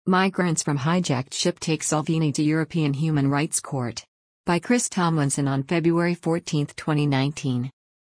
Migrants from hijacked ship take Salvini to European Human Rights Court. By Chris Tomlinson on February 14, 2019.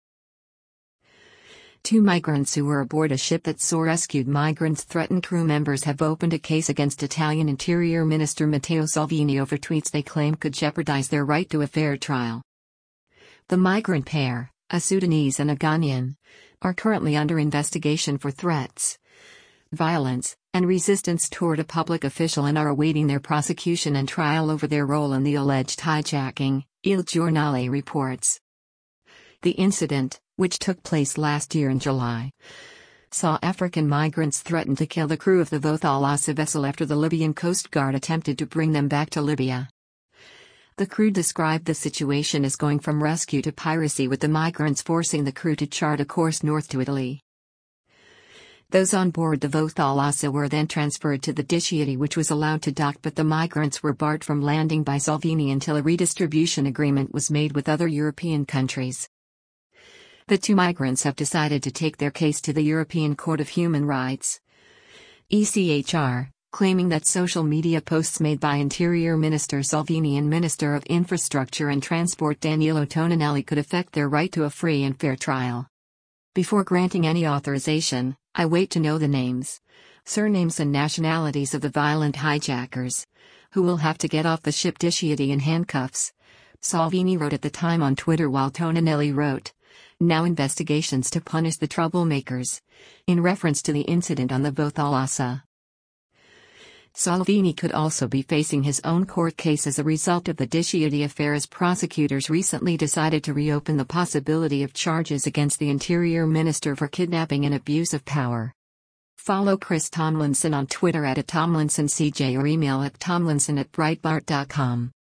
Two migrants who were aboard a ship that saw rescued migrants threatened crew members have opened a case against Italian Interior Minister Matteo Salvini over tweets they claim could jeopardize their right to a fair trial. The migrant pair, a Sudanese and a Ghanaian, are currently under investigation for threats, violence, and resistance toward a public official and are awaiting their prosecution and trial over their role in the alleged hijacking, Il Giornale reports. The incident, which took place last year in July, saw African migrants threaten to kill the crew of the Voth al-Assa vessel after the Libyan Coast Guard attempted to bring them back to Libya. The crew described the situation as going from rescue to piracy, with the migrants forcing the crew to chart a course north to Italy. Those on board the Voth al-Assa were then transferred to the Diciotti, which was allowed to dock, but the migrants were barred from landing by Salvini until a redistribution agreement was made with other European countries. The two migrants have decided to take their case to the European Court of Human Rights, ECHR, claiming that social media posts made by Interior Minister Salvini and Minister of Infrastructure and Transport Danilo Toninelli could affect their right to a free and fair trial. Before granting any authorization, I wait to know the names, surnames and nationalities of the violent hijackers, who will have to get off the ship Diciotti in handcuffs, Salvini wrote at the time on Twitter, while Toninelli wrote, "Now investigations to punish the troublemakers," in reference to the incident on the Voth al-Assa. Salvini could also be facing his own court case as a result of the Diciotti affair, as prosecutors recently decided to reopen the possibility of charges against the Interior Minister for kidnapping and abuse of power. Follow Chris Tomlinson on Twitter @TomlinsonCJ or email at tomlinson@breitbart.com.